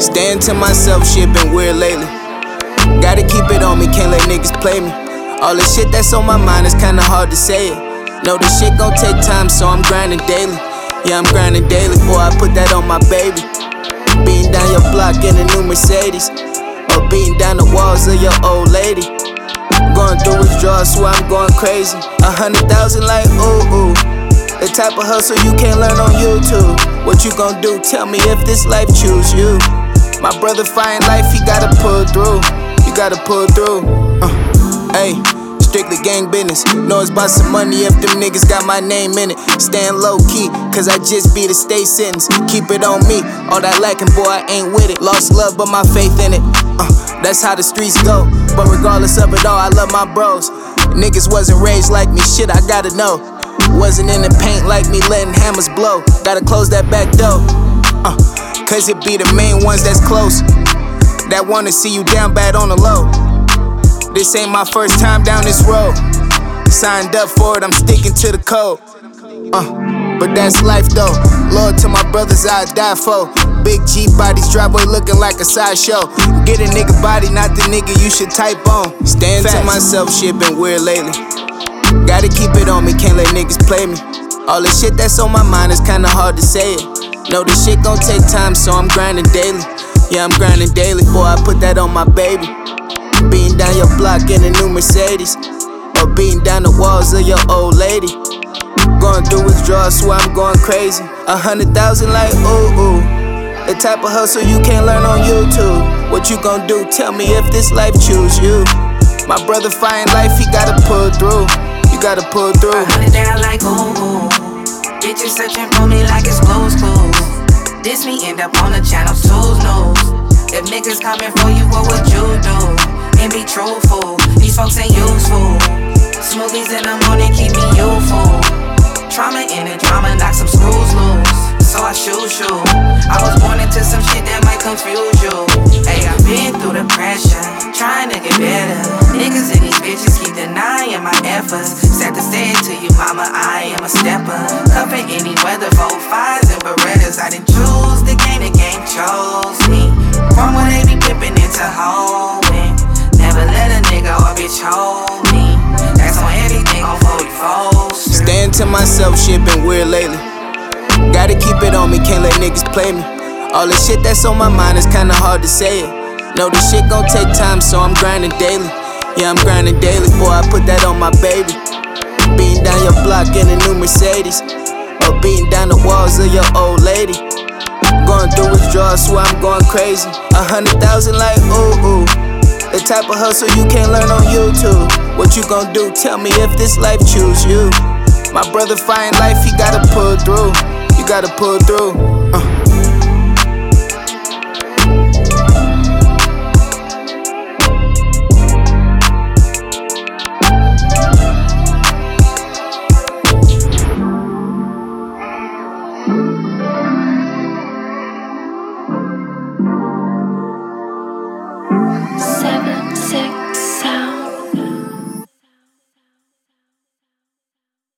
Staying to myself, shit been weird lately. Gotta keep it on me, can't let niggas play me. All the shit that's on my mind is kinda hard to say it. Know this shit gon' take time, so I'm grinding daily. Yeah, I'm grinding daily, boy, I put that on my baby. Beating down your block in a new Mercedes, or beating down the walls of your old lady. Going through withdrawals, so I'm going crazy. 100,000 like ooh ooh. The type of hustle you can't learn on YouTube. What you gon' do? Tell me if this life choose you. My brother find life, he gotta pull through. You gotta pull through. Hey, strictly gang business. Know it's about some money if them niggas got my name in it. Staying low key, cause I just beat a state sentence. Keep it on me, all that lacking, boy, I ain't with it. Lost love, but my faith in it. That's how the streets go. But regardless of it all, I love my bros. Niggas wasn't raised like me, shit, I gotta know. Wasn't in the paint like me, letting hammers blow. Gotta close that back door. Cause it be the main ones that's close, that wanna see you down bad on the low. This ain't my first time down this road. Signed up for it, I'm sticking to the code. But that's life though. Lord to my brothers, I'd die for. Big G bodies, driveway looking like a sideshow. Get a nigga body, not the nigga you should type on. Staying to myself, shit been weird lately. Gotta keep it on me, can't let niggas play me. All the shit that's on my mind is kinda hard to say it. Know this shit gon' take time, so I'm grinding daily. Yeah, I'm grinding daily, boy, I put that on my baby. Beating down your block in a new Mercedes, or beating down the walls of your old lady. Going through withdrawals, so I'm going crazy. 100,000 like ooh ooh. The type of hustle you can't learn on YouTube. What you gon' do? Tell me if this life choose you. My brother find life, he gotta pull through. You gotta pull through. 100 down like ooh ooh. Bitches searching for me like it's close. This me end up on the channel's toes nose. If niggas coming for you, what would you do? And be truthful, these folks ain't useful. Smoothies in the morning keep me youthful. Trauma in the drama, knock some screws loose. So I shoot you. I was born into some shit that might confuse you. Hey, I've been through the pressure, trying to get better. Niggas and these bitches keep denying my efforts. Sad to say it to you, mama, I am a stepper. Cover any weather, 4-5s and Berettas. I didn't choose the game chose me. From where they be pippin' into homing. Never let a nigga or bitch hold me. That's on everything on 44. Staying to myself, shit been weird lately. Gotta keep it on me, can't let niggas play me. All the shit that's on my mind is kinda hard to say it. Know this shit gon' take time, so I'm grinding daily. Yeah, I'm grinding daily, boy, I put that on my baby. Beating down your block in a new Mercedes, or beating down the walls of your old lady. Going through withdrawals, so I'm going crazy. 100,000 like ooh ooh. The type of hustle you can't learn on YouTube. What you gon' do? Tell me if this life choose you. My brother find life, he gotta pull through. You gotta pull through.